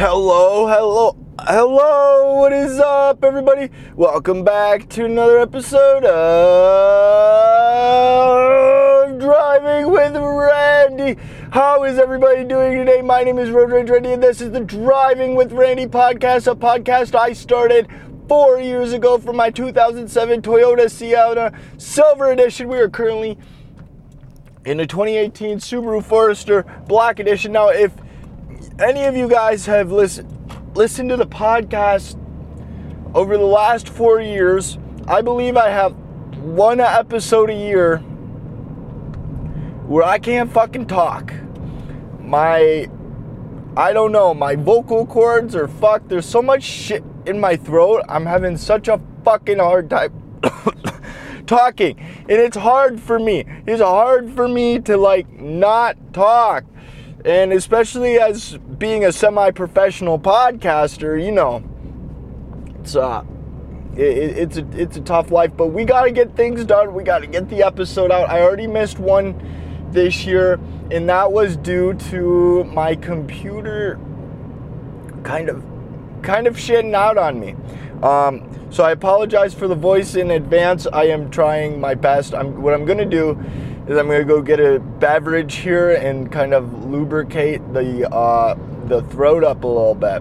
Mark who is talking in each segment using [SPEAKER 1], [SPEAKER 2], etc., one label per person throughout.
[SPEAKER 1] Hello, what is up, everybody? Welcome back to another episode of Driving with Randy. How is everybody doing today? My name is Road Rage Randy, and this is the Driving with Randy podcast, a podcast I started 4 years ago for my 2007 Toyota Sienna Silver Edition. We are currently in the 2018 Subaru Forester Black Edition. Now, if any of you guys have listened to the podcast over the last 4 years, I believe I have one episode a year where I can't fucking talk. My vocal cords are fucked. There's so much shit in my throat. I'm having such a fucking hard time talking. And it's hard for me. It's hard for me to not talk. And especially as being a semi-professional podcaster, it's a tough life. But we got to get things done. We got to get the episode out. I already missed one this year, and that was due to my computer kind of shitting out on me. So I apologize for the voice in advance. I am trying my best. What I'm going to do is I'm going to go get a beverage here and kind of lubricate the throat up a little bit.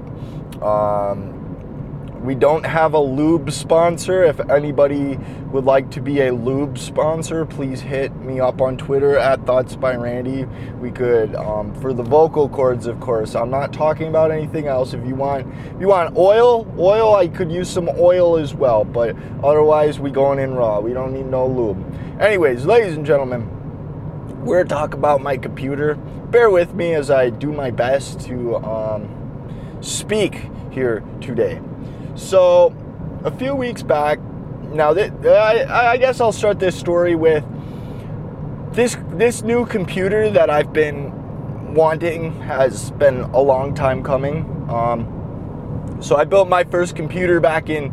[SPEAKER 1] We don't have a lube sponsor. If anybody would like to be a lube sponsor, please hit me up on Twitter at ThoughtsByRandy. We could, for the vocal cords, of course. I'm not talking about anything else. If you want oil, I could use some oil as well. But otherwise, we going in raw. We don't need no lube. Anyways, ladies and gentlemen, we're going to talk about my computer. Bear with me as I do my best to speak here today. So, a few weeks back, now I guess I'll start this story with this new computer that I've been wanting. Has been a long time coming. So I built my first computer back in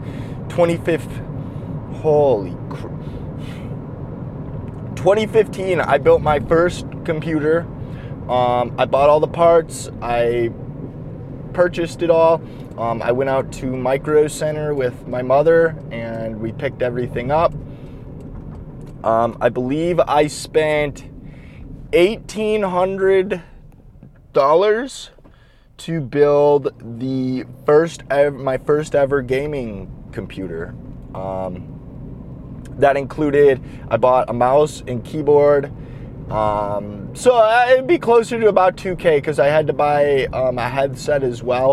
[SPEAKER 1] 2015. I built my first computer. I bought all the parts. I purchased it all. I went out to Micro Center with my mother and we picked everything up. I believe I spent $1,800 to build my first ever gaming computer. That included, I bought a mouse and keyboard. So it'd be closer to about $2,000 because I had to buy a headset as well.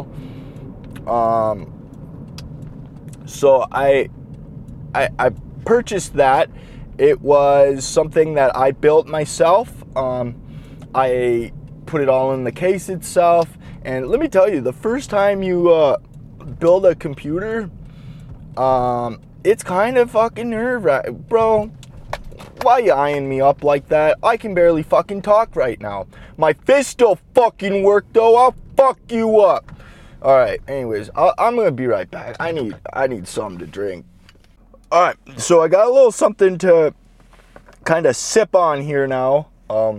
[SPEAKER 1] So I purchased that. It was something that I built myself. I put it all in the case itself. And let me tell you, the first time you build a computer, it's kind of fucking nerve-wracking. Bro, why you eyeing me up like that? I can barely fucking talk right now. My fist still fucking work though. I'll fuck you up. All right. Anyways, I'm gonna be right back. I need something to drink. All right. So I got a little something to kind of sip on here now.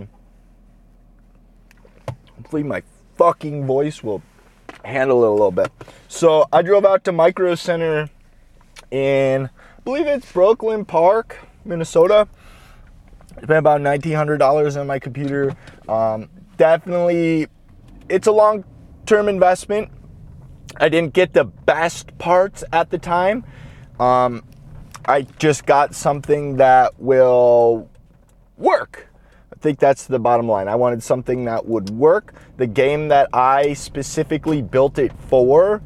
[SPEAKER 1] Hopefully my fucking voice will handle it a little bit. So I drove out to Micro Center in, I believe it's Brooklyn Park, Minnesota. Spent about $1,900 on my computer. Definitely, it's a long-term investment. I didn't get the best parts at the time. I just got something that will work. I think that's the bottom line. I wanted something that would work. The game that I specifically built it for,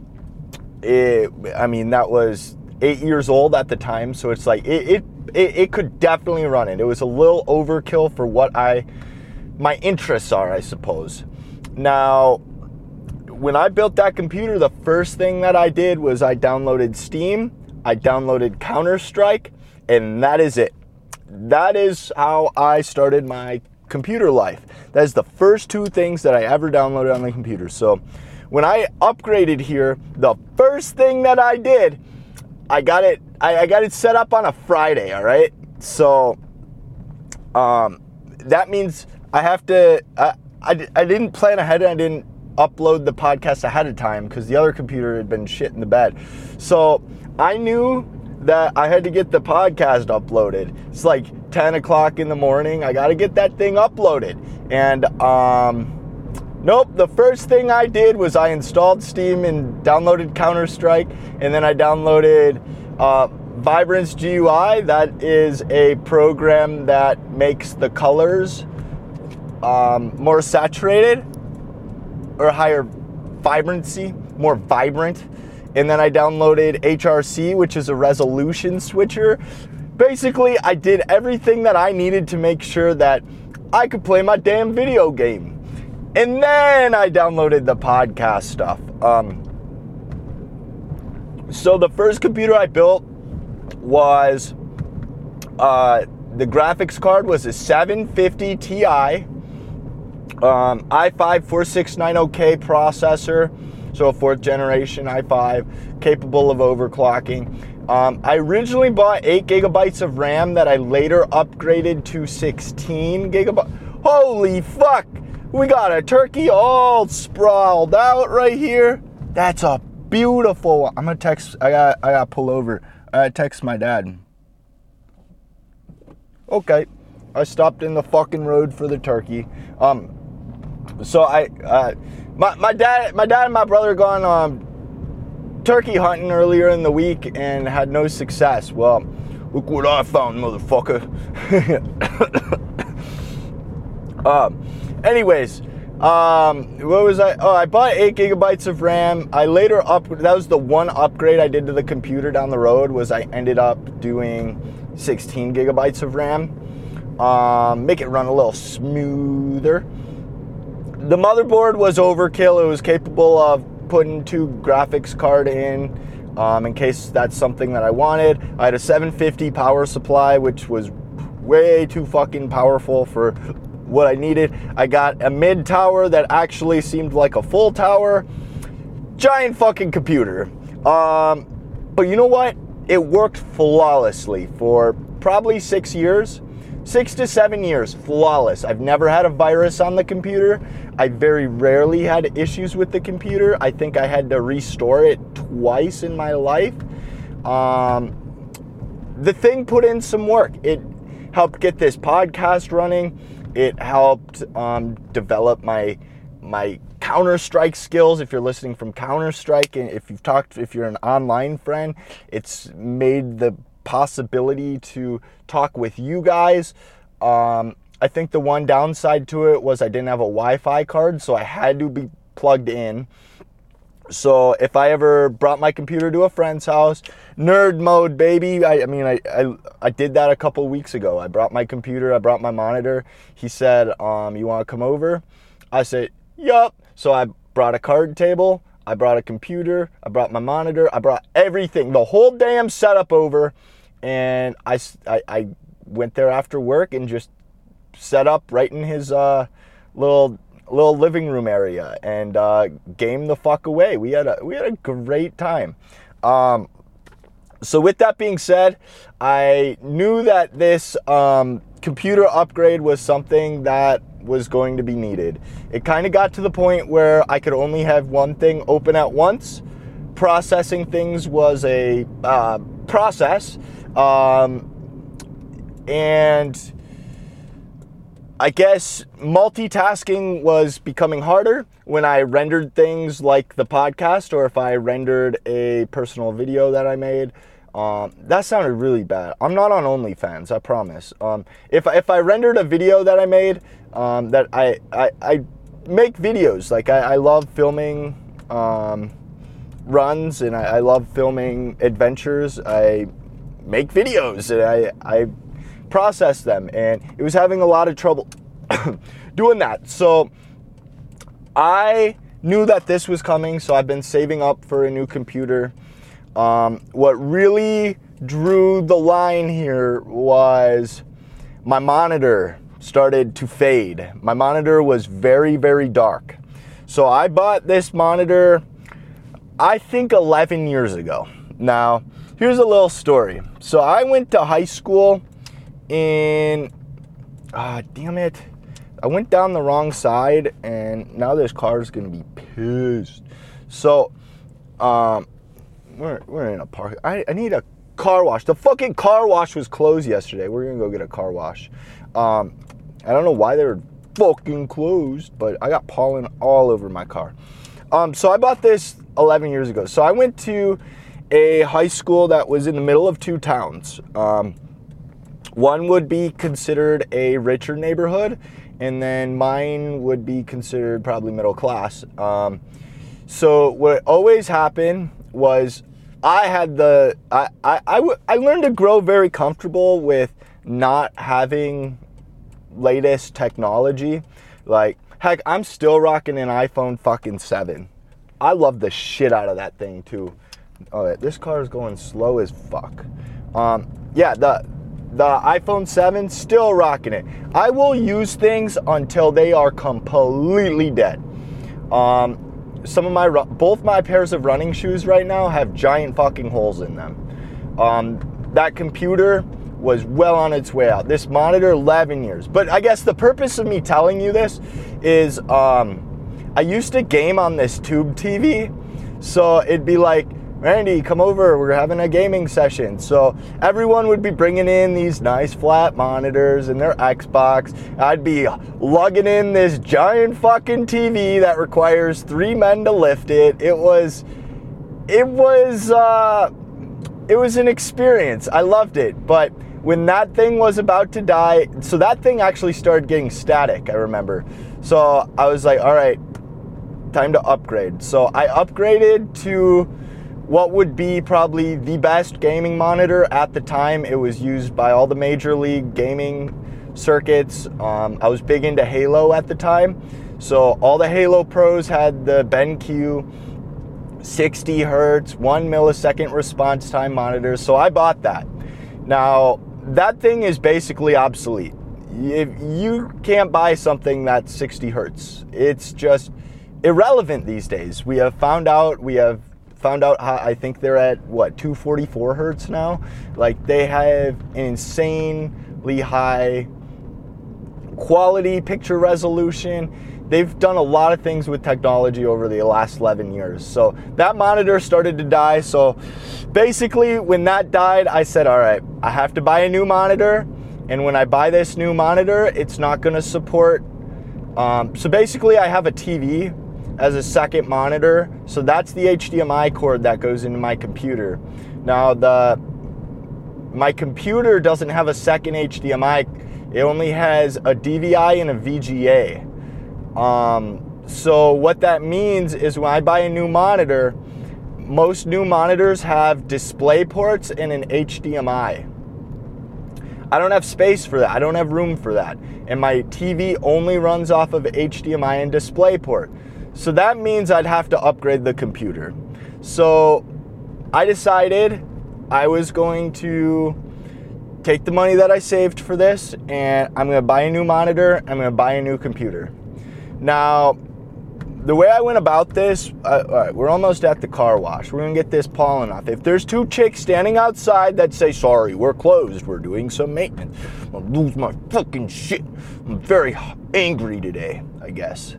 [SPEAKER 1] that was 8 years old at the time, so it's like it could definitely run it. It was a little overkill for what my interests are, I suppose. Now, when I built that computer, the first thing that I did was I downloaded Steam, I downloaded Counter-Strike, and that is it. That is how I started my computer life. That is the first two things that I ever downloaded on the computer. So when I upgraded here, the first thing that I did, I got it set up on a Friday, all right? So that means I have to, I didn't plan ahead and I didn't upload the podcast ahead of time because the other computer had been shit in the bed. So I knew that I had to get the podcast uploaded. It's like 10 o'clock in the morning. I got to get that thing uploaded. And nope, the first thing I did was I installed Steam and downloaded Counter-Strike, and then I downloaded Vibrance GUI. That is a program that makes the colors more saturated or higher vibrancy, more vibrant. And then I downloaded HRC, which is a resolution switcher. Basically, I did everything that I needed to make sure that I could play my damn video game. And then I downloaded the podcast stuff. So the first computer I built was, the graphics card was a 750 Ti, i5 4690K processor, so a 4th generation i5, capable of overclocking. I originally bought 8 gigabytes of RAM that I later upgraded to 16 gigabytes. Holy fuck! We got a turkey all sprawled out right here. That's a beautiful one. I'm gonna text, I gotta pull over. I text my dad. Okay, I stopped in the fucking road for the turkey. So my dad and my brother gone turkey hunting earlier in the week and had no success. Well, look what I found, motherfucker. Anyways, what was I? Oh, I bought 8 gigabytes of RAM. I later that was the one upgrade I did to the computer down the road, was I ended up doing 16 gigabytes of RAM. Make it run a little smoother. The motherboard was overkill. It was capable of putting 2 graphics card in case that's something that I wanted. I had a 750 power supply, which was way too fucking powerful for what I needed. I got a mid tower that actually seemed like a full tower. Giant fucking computer. But you know what? It worked flawlessly for probably 6 years. 6 to 7 years, flawless. I've never had a virus on the computer. I very rarely had issues with the computer. I think I had to restore it twice in my life. The thing put in some work. It helped get this podcast running. It helped develop my Counter-Strike skills. If you're listening from Counter-Strike, and if you're an online friend, it's made the possibility to talk with you guys. I think the one downside to it was I didn't have a Wi-Fi card, so I had to be plugged in. So if I ever brought my computer to a friend's house, nerd mode, baby. I did that a couple weeks ago. I brought my computer, I brought my monitor. He said, you want to come over? I said, yup. So I brought a card table, I brought a computer, I brought my monitor, I brought everything, the whole damn setup over. And I went there after work and just set up right in his little living room area and game the fuck away. We had a great time. So with that being said, I knew that this computer upgrade was something that was going to be needed. It kind of got to the point where I could only have one thing open at once. Processing things was a process. And I guess multitasking was becoming harder when I rendered things like the podcast, or if I rendered a personal video that I made. That sounded really bad. I'm not on OnlyFans, I promise. If I rendered a video that I made, that I make videos. Like I love filming runs, and I love filming adventures. I make videos and I process them, and it was having a lot of trouble doing that. So I knew that this was coming, so I've been saving up for a new computer. What really drew the line here was my monitor started to fade. My monitor was very, very dark. So I bought this monitor, I think 11 years ago. Now, here's a little story. So I went to high school in, I went down the wrong side, and now this car is going to be pissed. So, we're in a park. I need a car wash. The fucking car wash was closed yesterday. We're going to go get a car wash. I don't know why they were fucking closed, but I got pollen all over my car. So I bought this 11 years ago. So I went to a high school that was in the middle of two towns. One would be considered a richer neighborhood, and then mine would be considered probably middle class. So what always happened was I learned to grow very comfortable with not having latest technology. Like, heck, I'm still rocking an iPhone fucking 7. I love the shit out of that thing too. Oh, this car is going slow as fuck. Yeah, the iPhone 7, still rocking it. I will use things until they are completely dead. Both my pairs of running shoes right now have giant fucking holes in them. That computer was well on its way out. This monitor, 11 years. But I guess the purpose of me telling you this is I used to game on this tube TV. So it'd be like, Randy, come over, we're having a gaming session. So everyone would be bringing in these nice flat monitors and their Xbox. I'd be lugging in this giant fucking TV that requires 3 men to lift it. It was an experience. I loved it. But when that thing was about to die, so that thing actually started getting static, I remember. So I was like, all right, time to upgrade. So I upgraded to what would be probably the best gaming monitor at the time. It was used by all the major league gaming circuits. I was big into Halo at the time. So all the Halo pros had the BenQ 60 hertz, 1 millisecond response time monitors. So I bought that. Now, that thing is basically obsolete. If you can't buy something that's 60 hertz, it's just irrelevant these days. We have found out how, I think they're at 244 hertz now. Like, they have an insanely high quality picture resolution. They've done a lot of things with technology over the last 11 years. So that monitor started to die. So basically, when that died, I said, all right, I have to buy a new monitor. And when I buy this new monitor, it's not going to support. So basically, I have a TV as a second monitor. So that's the HDMI cord that goes into my computer. Now, my computer doesn't have a second HDMI. It only has a DVI and a VGA. So what that means is when I buy a new monitor, most new monitors have display ports and an HDMI. I don't have space for that. I don't have room for that. And my TV only runs off of HDMI and display port. So that means I'd have to upgrade the computer. So I decided I was going to take the money that I saved for this, and I'm going to buy a new monitor. I'm going to buy a new computer. Now, the way I went about this, all right, we're almost at the car wash. We're going to get this pollen off. If there's 2 chicks standing outside that say, sorry, we're closed, we're doing some maintenance, I'll lose my fucking shit. I'm very angry today, I guess.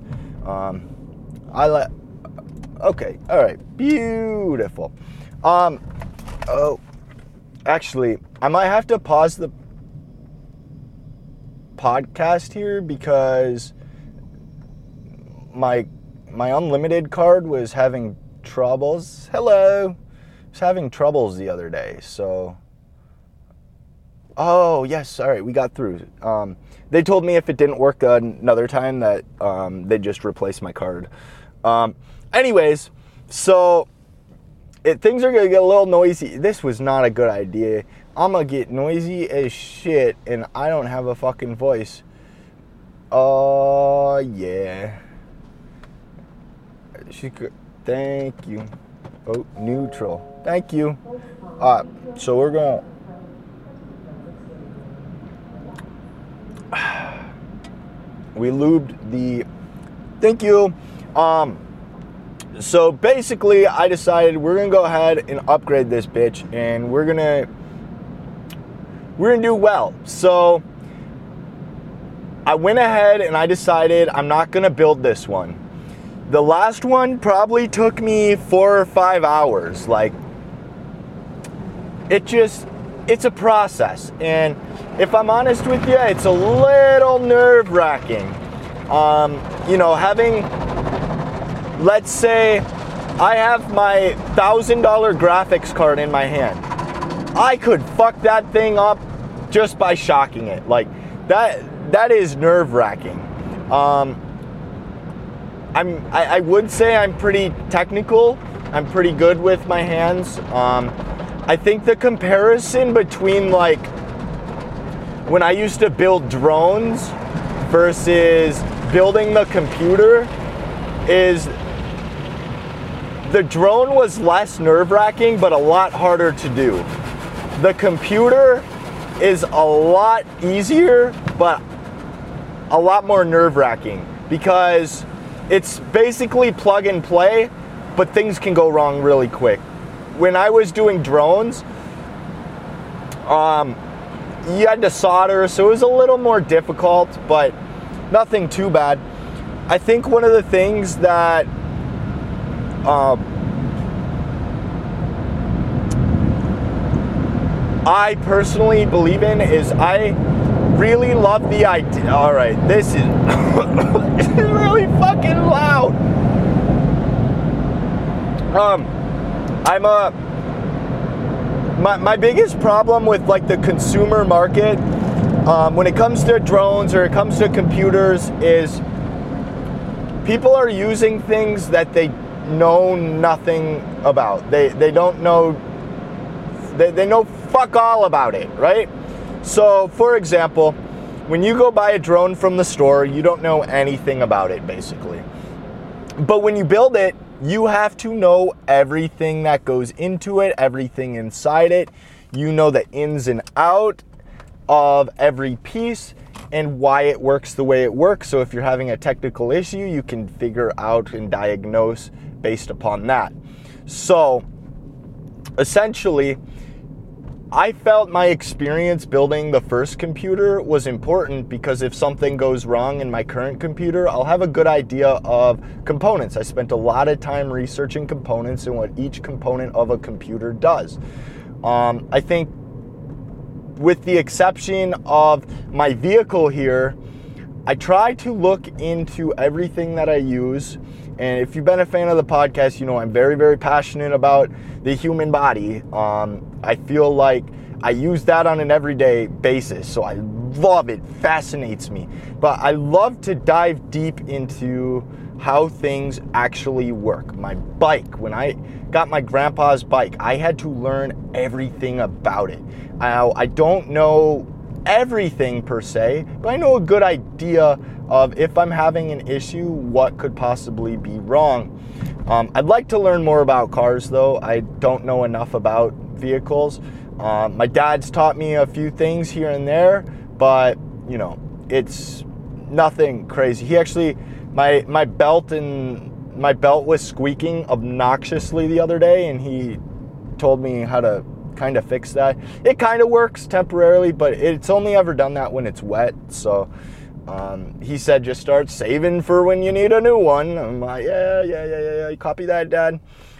[SPEAKER 1] Okay, all right, beautiful. Oh, actually, I might have to pause the podcast here because my unlimited card was having troubles. Hello. Was having troubles the other day, so. Oh, yes, all right, we got through. They told me if it didn't work another time that they'd just replace my card. Anyways, so things are going to get a little noisy. This was not a good idea. I'm going to get noisy as shit, and I don't have a fucking voice. Oh, yeah. Thank you. Oh, neutral. Thank you. So we're going we lubed the, thank you. So basically I decided we're gonna go ahead and upgrade this bitch, and we're gonna do well. So I went ahead and I decided I'm not going to build this one. The last one probably took me 4 or 5 hours. Like, it's a process. And if I'm honest with you, it's a little nerve-wracking. Having, let's say, I have my $1,000 graphics card in my hand. I could fuck that thing up just by shocking it. Like, that is nerve-wracking. I would say I'm pretty technical. I'm pretty good with my hands. I think the comparison between like when I used to build drones versus building the computer is the drone was less nerve-wracking but a lot harder to do. The computer is a lot easier but a lot more nerve-wracking because it's basically plug and play, but things can go wrong really quick. When I was doing drones, you had to solder, so it was a little more difficult, but nothing too bad. I think one of the things that I personally believe in is I really love the idea. All right, this is this is really fucking loud. My biggest problem with like the consumer market when it comes to drones or it comes to computers is people are using things that they know nothing about. They don't know, they know fuck all about it, right? So for example, when you go buy a drone from the store, you don't know anything about it basically. But when you build it, you have to know everything that goes into it, everything inside it. You know the ins and out of every piece and why it works the way it works. So if you're having a technical issue, you can figure out and diagnose based upon that. So essentially, I felt my experience building the first computer was important because if something goes wrong in my current computer, I'll have a good idea of components. I spent a lot of time researching components and what each component of a computer does. I think with the exception of my vehicle here, I try to look into everything that I use. And if you've been a fan of the podcast, you know I'm very, very passionate about the human body. I feel like I use that on an everyday basis, so I love it, fascinates me. But I love to dive deep into how things actually work. My bike, when I got my grandpa's bike, I had to learn everything about it. I don't know everything per se, but I know a good idea of if I'm having an issue, what could possibly be wrong. I'd like to learn more about cars though. I don't know enough about vehicles. My dad's taught me a few things here and there, but you know, it's nothing crazy. He actually, my belt was squeaking obnoxiously the other day, and he told me how to kind of fix that. It kind of works temporarily, but it's only ever done that when it's wet. So he said just start saving for when you need a new one. I'm like, yeah, copy that, Dad.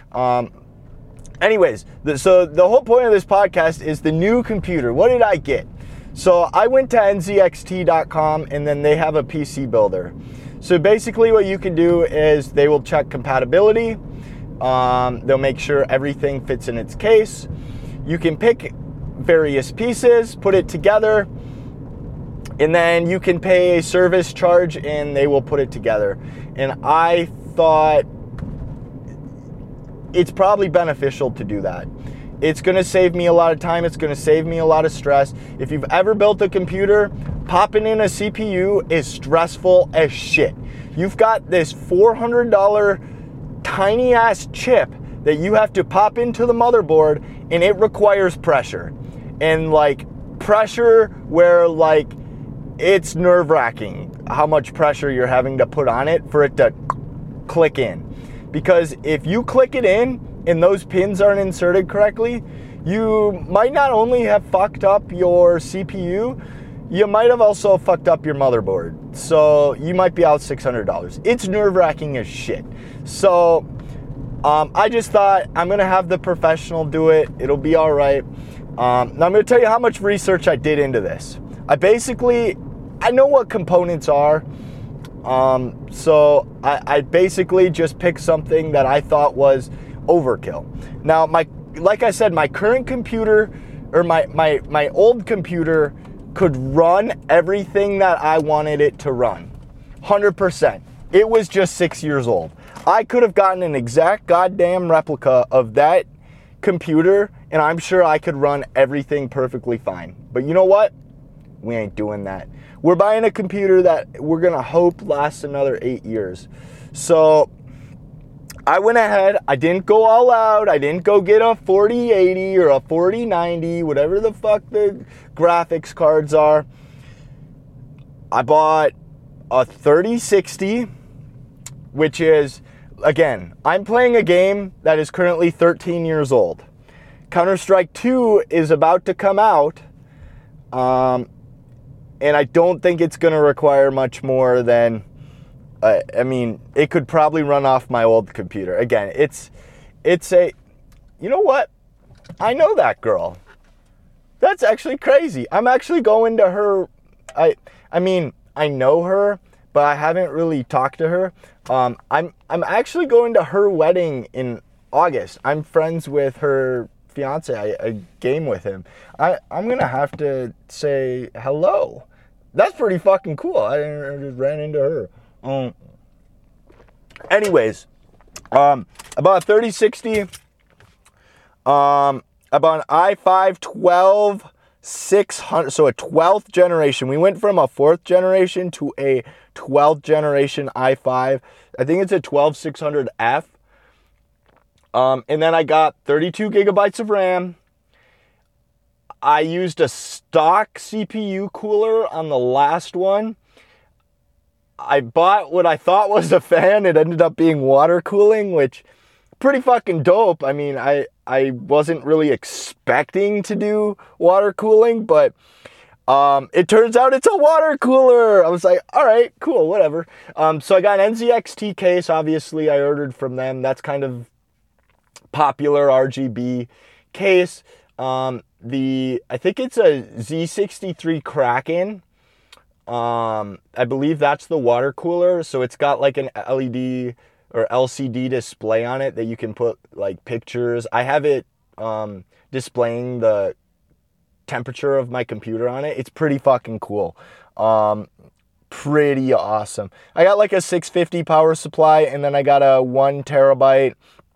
[SPEAKER 1] Anyways, so the whole point of this podcast is the new computer. What did I get? So I went to nzxt.com, and then they have a PC builder. So basically what you can do is they will check compatibility. They'll make sure everything fits in its case. You can pick various pieces, put it together, and then you can pay a service charge and they will put it together. And I thought it's probably beneficial to do that. It's going to save me a lot of time. It's going to save me a lot of stress. If you've ever built a computer, popping in a CPU is stressful as shit. You've got this $400 tiny ass chip that you have to pop into the motherboard, and it requires pressure. And like pressure where like it's nerve-wracking how much pressure you're having to put on it for it to click in. Because if you click it in and those pins aren't inserted correctly, you might not only have fucked up your CPU, you might have also fucked up your motherboard. So you might be out $600. It's nerve-wracking as shit. So I just thought I'm going to have the professional do it. It'll be all right. Now I'm going to tell you how much research I did into this. I know what components are. So I basically just picked something that I thought was overkill. Now, like I said, my current computer, or my old computer, could run everything that I wanted it to run. 100%. It was just 6 years old. I could have gotten an exact goddamn replica of that computer, and I'm sure I could run everything perfectly fine. But you know what? We ain't doing that. We're buying a computer that we're gonna hope lasts another 8 years. So I went ahead, I didn't go all out, I didn't go get a 4080 or a 4090, whatever the fuck the graphics cards are. I bought a 3060, which is, again, I'm playing a game that is currently 13 years old. Counter-Strike 2 is about to come out, and I don't think it's going to require much more than, it could probably run off my old computer. Again, it's you know what? I know that girl. That's actually crazy. I'm actually going to her, I know her, but I haven't really talked to her. I'm actually going to her wedding in August. I'm friends with her fiance. I game with him. I'm gonna have to say hello. That's pretty fucking cool. I just ran into her. Anyways, I bought a 3060. I bought an i5 12600, so a 12th generation. We went from a 4th generation to a 12th generation i5. I think it's a 12600F. And then I got 32 gigabytes of RAM. I used a stock CPU cooler on the last one. I bought what I thought was a fan. It ended up being water cooling, which pretty fucking dope. I mean, I wasn't really expecting to do water cooling, but it turns out it's a water cooler. I was like, all right, cool, whatever. So I got an NZXT case. Obviously, I ordered from them. That's kind of popular RGB case. I think it's a Z63 Kraken. I believe that's the water cooler. So it's got like an LED or LCD display on it that you can put like pictures. I have it displaying the temperature of my computer on it. It's pretty fucking cool. Pretty awesome. I got like a 650 power supply, and then I got a 1 terabyte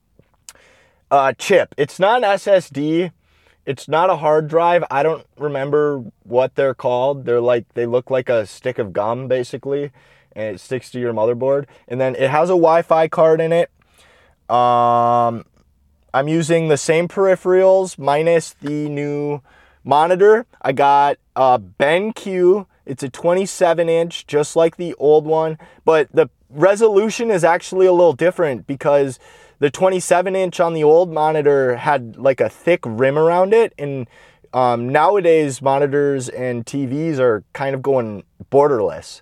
[SPEAKER 1] chip. It's not an SSD. It's not a hard drive. I don't remember what they're called. They look like a stick of gum basically, and it sticks to your motherboard. And then it has a Wi-Fi card in it. I'm using the same peripherals minus the new monitor. I got a BenQ. It's a 27-inch, just like the old one, but the resolution is actually a little different because the 27-inch on the old monitor had like a thick rim around it, and nowadays monitors and TVs are kind of going borderless.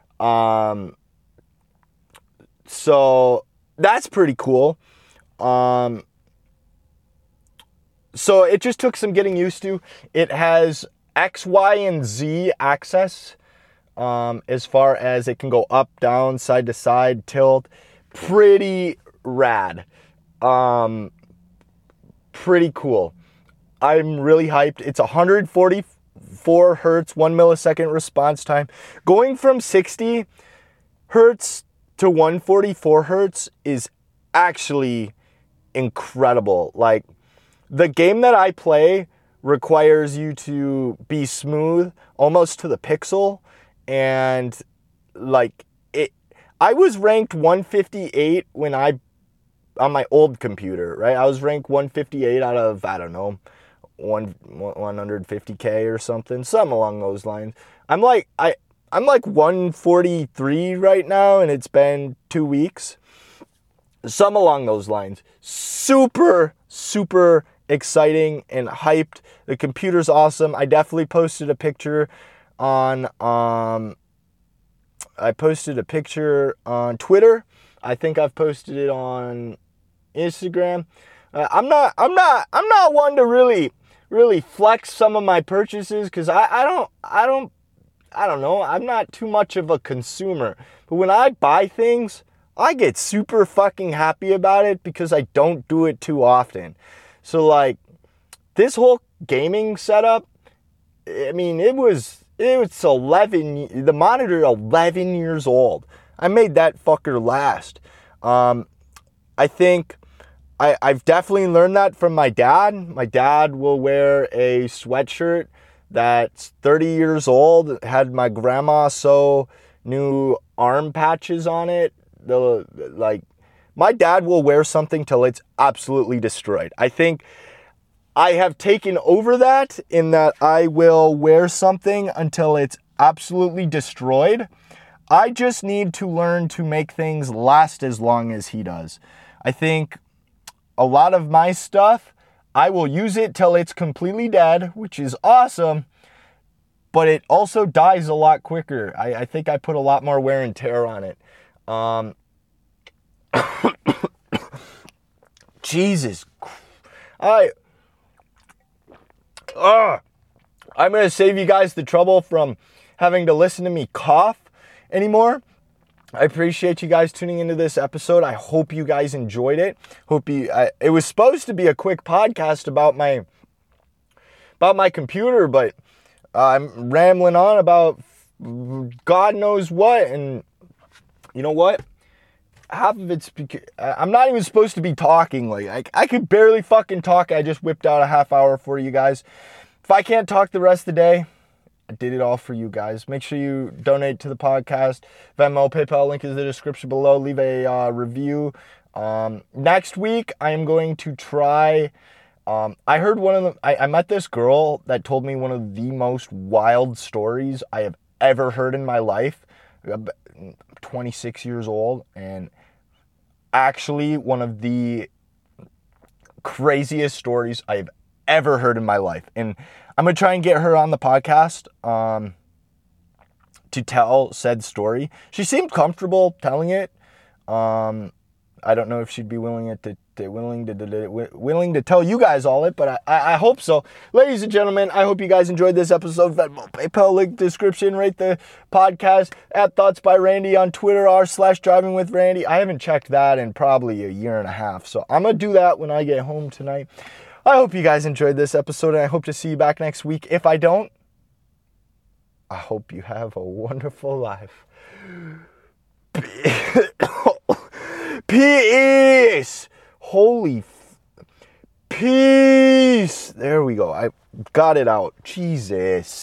[SPEAKER 1] So that's pretty cool. So it just took some getting used to. It has X, Y, and Z access, as far as it can go up, down, side to side, tilt. Pretty rad. Pretty cool. I'm really hyped. It's 144 hertz, 1 millisecond response time. Going from 60 hertz to 144 hertz is actually incredible. Like, the game that I play requires you to be smooth almost to the pixel, and like I was ranked 158 on my old computer, right? I was ranked 158 out of, I don't know, 150K or something along those lines. I'm like 143 right now, and it's been 2 weeks. Some along those lines. Super, super exciting and hyped. The computer's awesome. I definitely posted a picture on, I posted a picture on Twitter. I think I've posted it on Instagram. I'm not one to really flex some of my purchases because I don't know. I'm not too much of a consumer. But when I buy things, I get super fucking happy about it because I don't do it too often. So like this whole gaming setup, I mean, it's the monitor 11 years old. I made that fucker last. I think I've definitely learned that from my dad. My dad will wear a sweatshirt that's 30 years old, had my grandma sew new arm patches on it. My dad will wear something till it's absolutely destroyed. I think I have taken over that in that I will wear something until it's absolutely destroyed. I just need to learn to make things last as long as he does. I think a lot of my stuff, I will use it till it's completely dead, which is awesome, but it also dies a lot quicker. I think I put a lot more wear and tear on it. Jesus. I'm going to save you guys the trouble from having to listen to me cough anymore. I appreciate you guys tuning into this episode. I hope you guys enjoyed it. It was supposed to be a quick podcast about my computer, but I'm rambling on about God knows what, and you know what? Half of it's because I'm not even supposed to be talking. Like I could barely fucking talk. I just whipped out a half hour for you guys. If I can't talk the rest of the day, I did it all for you guys. Make sure you donate to the podcast. Venmo, PayPal, link is in the description below. Leave a review. Next week, I am going to try. I heard I met this girl that told me one of the most wild stories I have ever heard in my life. I'm 26 years old, and actually one of the craziest stories I've ever heard in my life. And I'm going to try and get her on the podcast to tell said story. She seemed comfortable telling it. I don't know if she'd be willing to tell you guys all it, but I hope so. Ladies and gentlemen, I hope you guys enjoyed this episode. Venmo, PayPal, link description, rate the podcast at Thoughts by Randy on Twitter, r/Driving with Randy. I haven't checked that in probably a year and a half, so I'm going to do that when I get home tonight. I hope you guys enjoyed this episode, and I hope to see you back next week. If I don't, I hope you have a wonderful life. Peace! Peace! There we go. I got it out. Jesus.